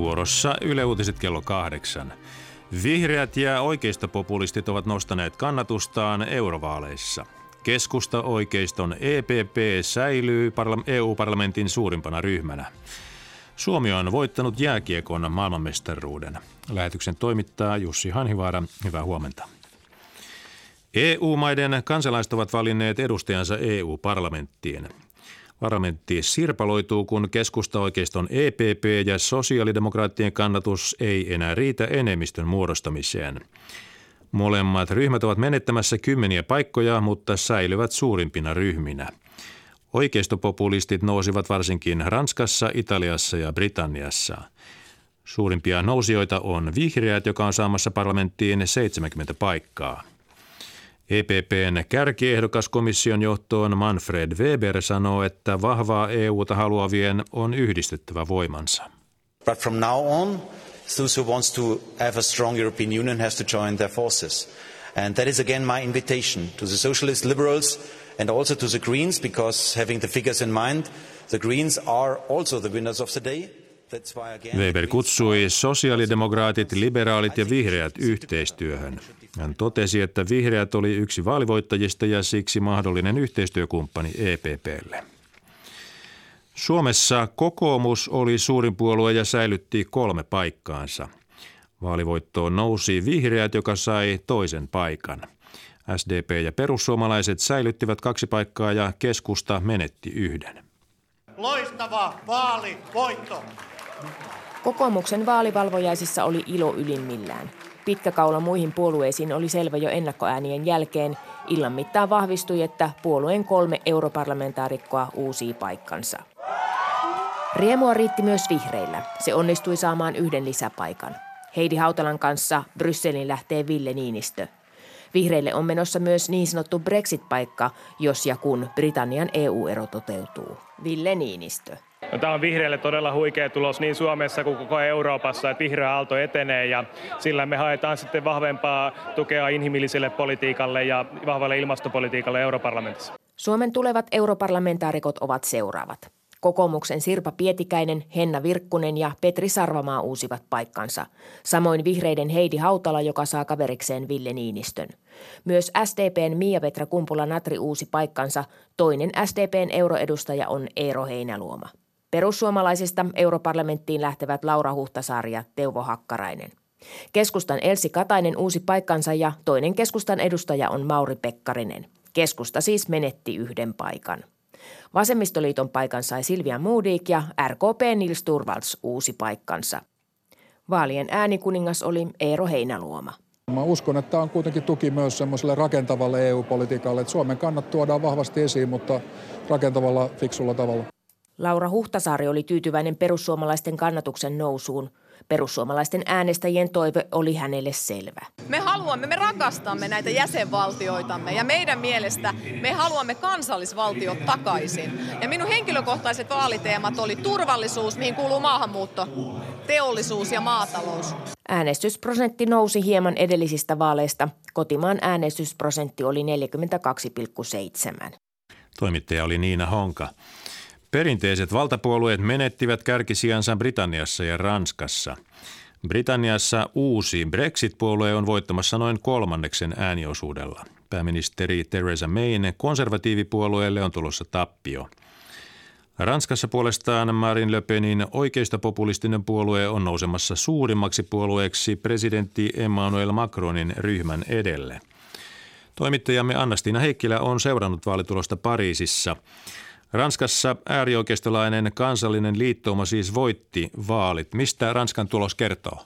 Vuorossa Yle Uutiset kello 8. Vihreät ja oikeistopopulistit ovat nostaneet kannatustaan eurovaaleissa. Keskusta-oikeiston EPP säilyy EU-parlamentin suurimpana ryhmänä. Suomi on voittanut jääkiekon maailmanmestaruuden. Lähetyksen toimittaa Jussi Hanhivaara. Hyvää huomenta. EU-maiden kansalaiset ovat valinneet edustajansa EU-parlamenttiin. Parlamentti sirpaloituu, kun keskusta-oikeiston EPP ja sosiaalidemokraattien kannatus ei enää riitä enemmistön muodostamiseen. Molemmat ryhmät ovat menettämässä kymmeniä paikkoja, mutta säilyvät suurimpina ryhminä. Oikeistopopulistit nousivat varsinkin Ranskassa, Italiassa ja Britanniassa. Suurimpia nousijoita on vihreät, joka on saamassa parlamenttiin 70 paikkaa. EPPn kärkiehdokas komission johtoon Manfred Weber sanoo, että vahvaa EUta haluavien on yhdistettävä voimansa. But from now on, those who wants to have a strong European Union has to join their forces. And that is again my invitation to the socialist liberals and also to the Greens, because having the figures in mind, the Greens are also the winners of the day. Weber kutsui sosiaalidemokraatit, liberaalit ja vihreät yhteistyöhön. Hän totesi, että vihreät oli yksi vaalivoittajista ja siksi mahdollinen yhteistyökumppani EPPlle. Suomessa kokoomus oli suurin puolue ja säilytti 3 paikkaansa. Vaalivoittoon nousi vihreät, joka sai toisen paikan. SDP ja perussuomalaiset säilyttivät 2 paikkaa ja keskusta menetti 1. Loistava vaalivoitto! Kokoomuksen vaalivalvojaisissa oli ilo ylimmillään. Pitkä kaula muihin puolueisiin oli selvä jo ennakkoäänien jälkeen. Illan mittaan vahvistui, että puolueen 3 europarlamentaarikkoa uusii paikkansa. Riemua riitti myös vihreillä. Se onnistui saamaan 1 lisäpaikan. Heidi Hautalan kanssa Brysselin lähtee Ville Niinistö. Vihreille on menossa myös niin sanottu Brexit-paikka, jos ja kun Britannian EU-ero toteutuu. Ville Niinistö. Tämä on vihreille todella huikea tulos niin Suomessa kuin koko Euroopassa, että vihreä aalto etenee ja sillä me haetaan sitten vahvempaa tukea inhimilliselle politiikalle ja vahvalle ilmastopolitiikalle europarlamentissa. Suomen tulevat europarlamentaarikot ovat seuraavat. Kokoomuksen Sirpa Pietikäinen, Henna Virkkunen ja Petri Sarvamaa uusivat paikkansa. Samoin vihreiden Heidi Hautala, joka saa kaverikseen Ville Niinistön. Myös SDPn Miia-Petra Kumpula-Natri uusi paikkansa. Toinen SDPn euroedustaja on Eero Heinäluoma. Perussuomalaisista europarlamenttiin lähtevät Laura Huhtasaari ja Teuvo Hakkarainen. Keskustan Elsi Katainen uusi paikkansa ja toinen keskustan edustaja on Mauri Pekkarinen. Keskusta siis menetti 1 paikan. Vasemmistoliiton paikan sai Silvia Modig ja RKP Nils Torvalds uusi paikkansa. Vaalien äänikuningas oli Eero Heinäluoma. Mä uskon, että tämä on kuitenkin tuki myös semmoiselle rakentavalle EU-politiikalle, että Suomen kannat tuodaan vahvasti esiin, mutta rakentavalla, fiksulla tavalla. Laura Huhtasaari oli tyytyväinen perussuomalaisten kannatuksen nousuun. Perussuomalaisten äänestäjien toive oli hänelle selvä. Me rakastamme näitä jäsenvaltioitamme ja meidän mielestä me haluamme kansallisvaltiot takaisin. Ja minun henkilökohtaiset vaaliteemat oli turvallisuus, mihin kuuluu maahanmuutto, teollisuus ja maatalous. Äänestysprosentti nousi hieman edellisistä vaaleista. Kotimaan äänestysprosentti oli 42,7. Toimittaja oli Niina Honka. Perinteiset valtapuolueet menettivät kärkisijansa Britanniassa ja Ranskassa. Britanniassa uusi Brexit-puolue on voittamassa noin 1/3 ääniosuudella. Pääministeri Theresa Mayn konservatiivipuolueelle on tulossa tappio. Ranskassa puolestaan Marine Le Penin oikeistopopulistinen puolue on nousemassa suurimmaksi puolueeksi presidentti Emmanuel Macronin ryhmän edelle. Toimittajamme Anna-Stiina Heikkilä on seurannut vaalitulosta Pariisissa. Ranskassa äärioikeistolainen kansallinen liittouma siis voitti vaalit. Mistä Ranskan tulos kertoo?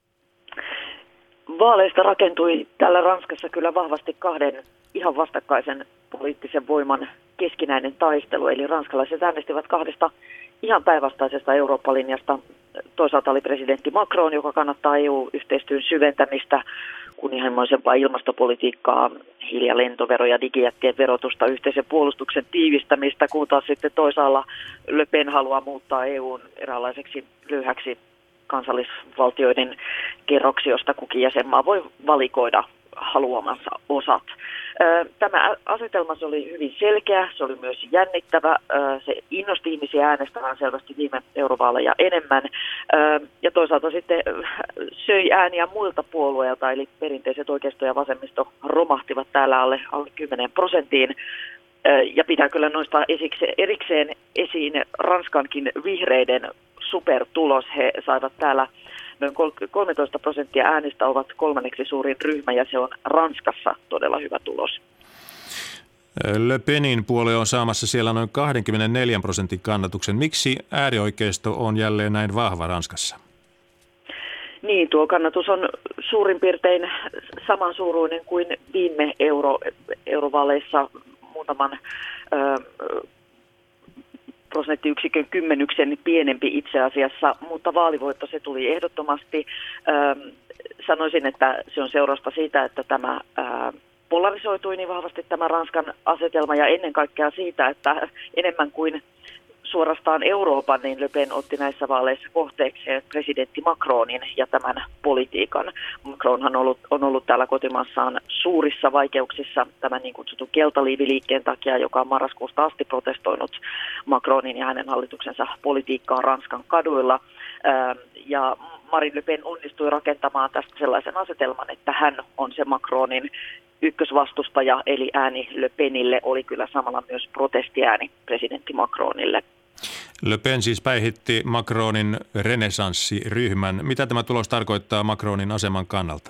Vaaleista rakentui täällä Ranskassa kyllä vahvasti 2 ihan vastakkaisen poliittisen voiman keskinäinen taistelu. Eli ranskalaiset äänestivät 2 ihan päinvastaisesta Eurooppa-linjasta. Toisaalta oli presidentti Macron, joka kannattaa EU-yhteistyön syventämistä, kunnianhimoisempaa ilmastopolitiikkaa, hiili- lentoveroja, digijättien verotusta, yhteisen puolustuksen tiivistämistä, kun taas sitten toisaalla Le Pen haluaa muuttaa EUn eräänlaiseksi löyhäksi kansallisvaltioiden kerroksi, josta kukin jäsenmaa voi valikoida haluamansa osat. Tämä asetelma se oli hyvin selkeä, se oli myös jännittävä, se innosti ihmisiä äänestämään selvästi viime eurovaaleja enemmän ja toisaalta sitten söi ääniä muilta puolueilta, eli perinteiset oikeisto ja vasemmisto romahtivat täällä alle 10%. Ja pitää kyllä nostaa erikseen esiin Ranskankin vihreiden supertulos. He saivat täällä noin 13% äänistä, ovat kolmanneksi suurin ryhmä ja se on Ranskassa todella hyvä tulos. Le Penin puolue on saamassa siellä noin 24% kannatuksen. Miksi äärioikeisto on jälleen näin vahva Ranskassa? Niin, tuo kannatus on suurin piirtein samansuuruinen kuin viime eurovaaleissa muutaman prosenttiyksikön kymmenyksen pienempi itse asiassa, mutta vaalivoitto se tuli ehdottomasti. Sanoisin, että se on seurausta siitä, että tämä polarisoitui niin vahvasti tämä Ranskan asetelma ja ennen kaikkea siitä, että enemmän kuin suorastaan Euroopan, niin Le Pen otti näissä vaaleissa kohteekseen presidentti Macronin ja tämän politiikan. Macronhan on ollut täällä kotimaassaan suurissa vaikeuksissa tämän niin kutsutun keltaliiviliikkeen takia, joka on marraskuusta asti protestoinut Macronin ja hänen hallituksensa politiikkaa Ranskan kaduilla. Ja Marine Le Pen onnistui rakentamaan tästä sellaisen asetelman, että hän on se Macronin ykkösvastustaja, eli ääni Le Penille oli kyllä samalla myös protestiääni presidentti Macronille. Le Pen siis päihitti Macronin renessanssiryhmän. Mitä tämä tulos tarkoittaa Macronin aseman kannalta?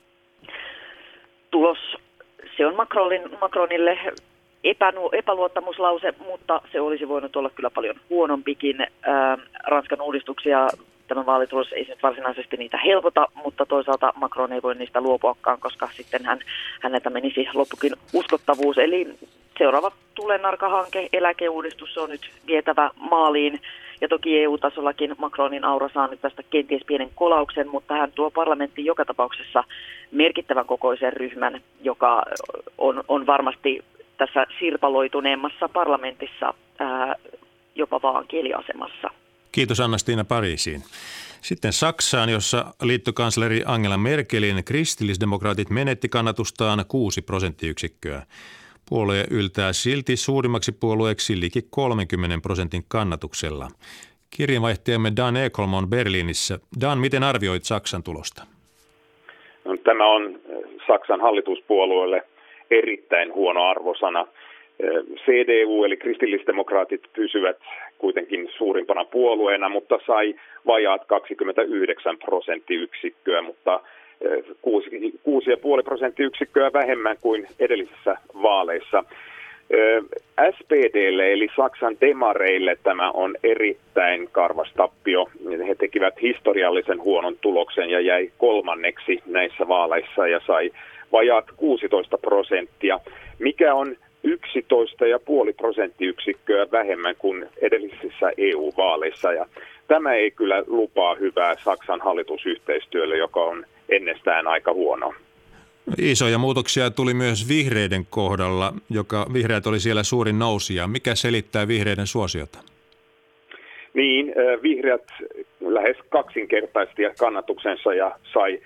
Tulos, se on Macronille epäluottamuslause, mutta se olisi voinut olla kyllä paljon huonompikin. Ranskan uudistuksia tämä vaalitulos ei nyt varsinaisesti niitä helpota, mutta toisaalta Macron ei voi niistä luopuakaan, koska sitten häneltä menisi loppukin uskottavuus. Eli seuraava tulenarka-hanke, eläkeuudistus, se on nyt vietävä maaliin. Ja toki EU-tasollakin Macronin aura saa nyt tästä kenties pienen kolauksen, mutta hän tuo parlamenttiin joka tapauksessa merkittävän kokoisen ryhmän, joka on varmasti tässä sirpaloituneemmassa parlamentissa jopa vaankieliasemassa. Kiitos Anna-Stiina Pariisiin. Sitten Saksaan, jossa liittokansleri Angela Merkelin kristillisdemokraatit menetti kannatustaan 6 prosenttiyksikköä. Puolue yltää silti suurimmaksi puolueeksi liki 30% kannatuksella. Kirjeenvaihtajamme Dan Ekholm on Berliinissä. Dan, miten arvioit Saksan tulosta? No, tämä on Saksan hallituspuolueelle erittäin huono arvosana. CDU eli kristillisdemokraatit pysyvät kuitenkin suurimpana puolueena, mutta sai vajaat 29 prosenttiyksikköä, mutta 6,5 prosenttiyksikköä vähemmän kuin edellisissä vaaleissa. SPDlle eli Saksan demareille tämä on erittäin karvas tappio. He tekivät historiallisen huonon tuloksen ja jäi kolmanneksi näissä vaaleissa ja sai vajaat 16%, mikä on 11,5 prosenttiyksikköä vähemmän kuin edellisissä EU-vaaleissa. Ja tämä ei kyllä lupaa hyvää Saksan hallitusyhteistyölle, joka on ennestään aika huono. Isoja muutoksia tuli myös vihreiden kohdalla, joka vihreät oli siellä suurin nousija. Mikä selittää vihreiden suosiota? Niin, vihreät lähes kaksinkertaisti kannatuksensa ja sai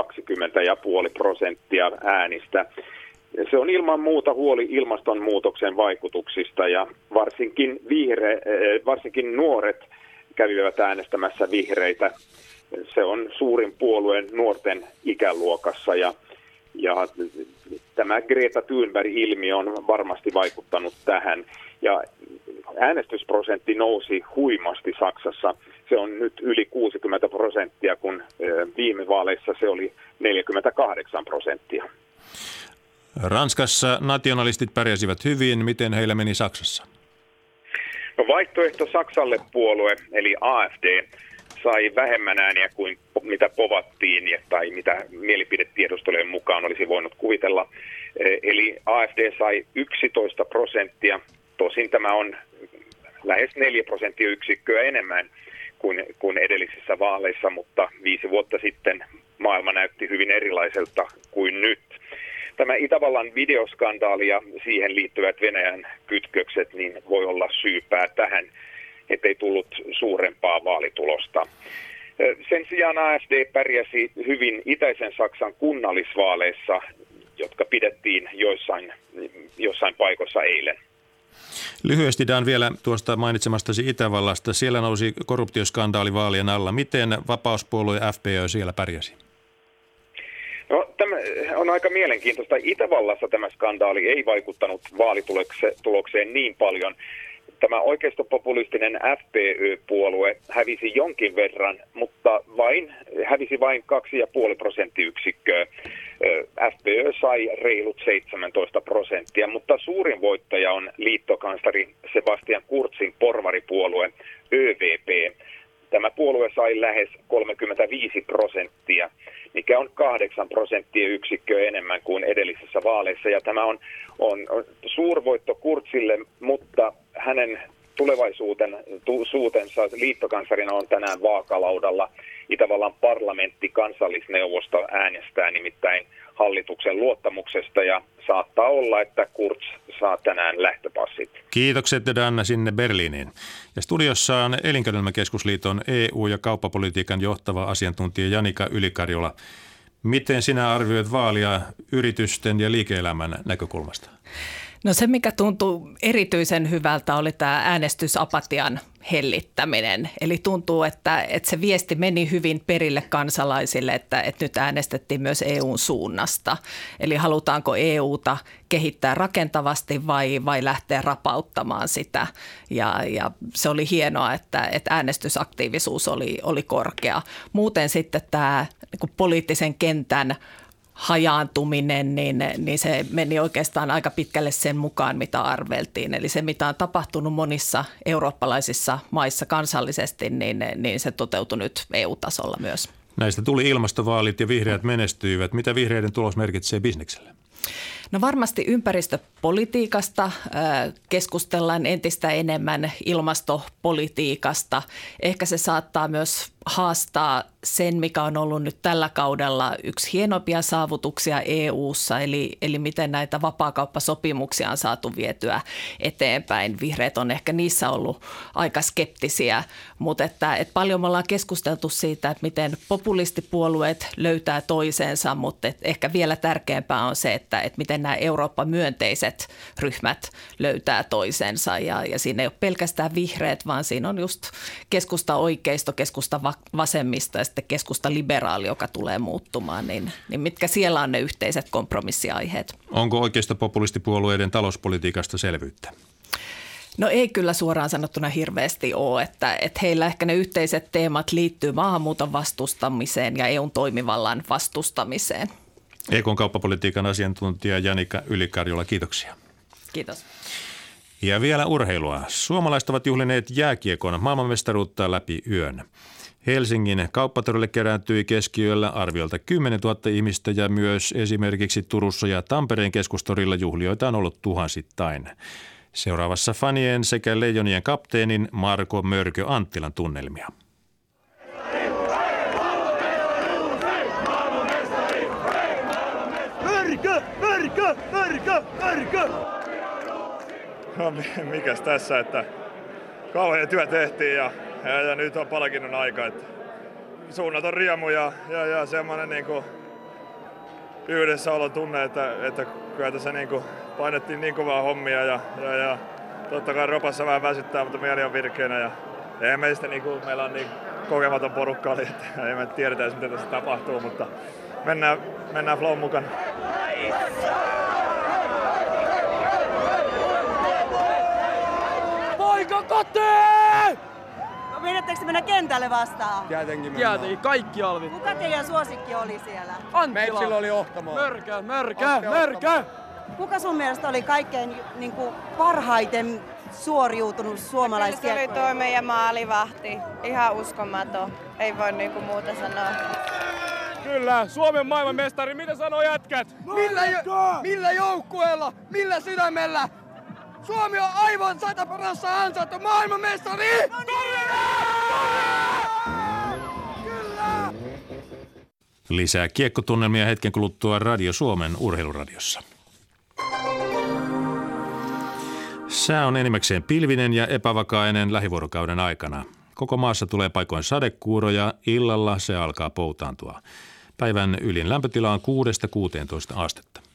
20,5% äänistä. Se on ilman muuta huoli ilmastonmuutoksen vaikutuksista ja varsinkin nuoret kävivät äänestämässä vihreitä. Se on suurin puolueen nuorten ikäluokassa ja tämä Greta Thunberg-ilmiö on varmasti vaikuttanut tähän. Ja äänestysprosentti nousi huimasti Saksassa. Se on nyt yli 60%, kun viime vaaleissa se oli 48%. Ranskassa nationalistit pärjäsivät hyvin. Miten heillä meni Saksassa? No, vaihtoehto Saksalle puolue, eli AfD, sai vähemmän ääniä kuin mitä povattiin tai mitä mielipidetiedustelujen mukaan olisi voinut kuvitella. Eli AfD sai 11%. Tosin tämä on lähes 4 prosenttiyksikköä enemmän kuin edellisissä vaaleissa, mutta 5 vuotta sitten maailma näytti hyvin erilaiselta kuin nyt. Tämä Itävallan videoskandaali ja siihen liittyvät Venäjän kytkökset niin voi olla syypää tähän, ettei tullut suurempaa vaalitulosta. Sen sijaan AfD pärjäsi hyvin itäisen Saksan kunnallisvaaleissa. jotka pidettiin joissain paikoissa eilen. Lyhyesti Dan vielä tuosta mainitsemastasi Itävallasta. Siellä nousi korruptioskandaali vaalien alla. Miten vapauspuolue FPÖ siellä pärjäsi? No, tämä on aika mielenkiintoista. Itävallassa tämä skandaali ei vaikuttanut vaalitulokseen niin paljon. Tämä oikeistopopulistinen FPÖ-puolue hävisi jonkin verran, mutta hävisi vain 2,5 prosenttiyksikköä. FPÖ sai reilut 17%, mutta suurin voittaja on liittokansleri Sebastian Kurzin porvaripuolue ÖVP. Tämä puolue sai lähes 35%, mikä on 8 prosenttiyksikköä enemmän kuin edellisissä vaaleissa. Ja tämä on suurvoitto Kurzille, mutta hänen tulevaisuutensa liittokanslerina on tänään vaakalaudalla. Itävallan parlamentti kansallisneuvosto äänestää nimittäin hallituksen luottamuksesta ja saattaa olla, että Kurz saa tänään lähtöpassit. Kiitokset Danna sinne Berliiniin. Ja studiossa on Elinkeinoelämän keskusliiton EU- ja kauppapolitiikan johtava asiantuntija Janika Ylikarjola. Miten sinä arvioit vaalia yritysten ja liike-elämän näkökulmasta? No se, mikä tuntuu erityisen hyvältä, oli tämä äänestysapatian hellittäminen. Eli tuntuu, että se viesti meni hyvin perille kansalaisille, että nyt äänestettiin myös EUn suunnasta. Eli halutaanko EUta kehittää rakentavasti vai lähteä rapauttamaan sitä. Ja se oli hienoa, että äänestysaktiivisuus oli korkea. Muuten sitten tämä niin poliittisen kentän hajaantuminen, niin se meni oikeastaan aika pitkälle sen mukaan, mitä arveltiin. Eli se, mitä on tapahtunut monissa eurooppalaisissa maissa kansallisesti, niin se toteutui nyt EU-tasolla myös. Näistä tuli ilmastovaalit ja vihreät menestyivät. Mitä vihreiden tulos merkitsee bisnekselle? No varmasti ympäristöpolitiikasta keskustellaan entistä enemmän, ilmastopolitiikasta. Ehkä se saattaa myös haastaa sen, mikä on ollut nyt tällä kaudella yksi hienompia saavutuksia EU:ssa, eli miten näitä vapaakauppasopimuksia on saatu vietyä eteenpäin. Vihreät on ehkä niissä ollut aika skeptisiä, mutta että paljon me ollaan keskusteltu siitä, että miten populistipuolueet löytää toisensa, mutta ehkä vielä tärkeämpää on se, että miten nämä Eurooppa-myönteiset ryhmät löytää toisensa ja siinä ei ole pelkästään vihreät, vaan siinä on just keskusta oikeisto, keskusta vasemmista ja sitten keskusta liberaali, joka tulee muuttumaan, niin mitkä siellä on ne yhteiset kompromissiaiheet? Onko oikeistopopulistipuolueiden talouspolitiikasta selvyyttä? No ei kyllä suoraan sanottuna hirveästi ole, että heillä ehkä ne yhteiset teemat liittyy maahanmuuton vastustamiseen ja EUn toimivallan vastustamiseen. EK:n kauppapolitiikan asiantuntija Janika Ylikarjola, kiitoksia. Kiitos. Ja vielä urheilua. Suomalaiset ovat juhlineet jääkiekon maailmanmestaruutta läpi yön. Helsingin kauppatorille kerääntyi keskiyöllä arviolta 10 000 ihmistä ja myös esimerkiksi Turussa ja Tampereen keskustorilla juhlioita on ollut tuhansittain. Seuraavassa fanien sekä Leijonien kapteenin Marko Mörkö Anttilan tunnelmia. Mörkö! No mikäs tässä, että kauhean työ tehtiin ja nyt on palkinnon aika, että suunnaton riemu ja semmoinen niinku yhdessäolon tunne, että kyllä tässä niinku painettiin niin kovaa hommia ja totta kai ropassa vähän väsyttää, mutta mieli on virkeänä ja ei meistä niinku, meillä on niin kokematon porukka, että ei me tiedetä edes, mitä tässä tapahtuu, mutta mennään flow mukana. Poika kotiin! No menettekö mennä kentälle vastaan? Tietenkin mennään. Tietenkin, kaikki Alvin. Kuka teidän suosikki oli siellä? Anttila. Meitsillä oli Ohtamo. Mörkö! Kuka sun mielestä oli kaikkein parhaiten suoriutunut suomalaiskiekkoja? Se oli tuo meidän maalivahti. Ihan uskomaton. Ei voi muuta sanoa. Kyllä, Suomen maailmanmestari. Mitä sanoo jätkät? Millä joukkueella? Millä sydämellä? Suomi on aivan 100% ansaittu maailmanmestari! Kyllä! Lisää kiekkotunnelmia hetken kuluttua Radio Suomen urheiluradiossa. Sää on enimmäkseen pilvinen ja epävakainen lähivuorokauden aikana. Koko maassa tulee paikoin sadekuuroja, illalla se alkaa poutaantua. Päivän ylin lämpötila on 6-16 astetta.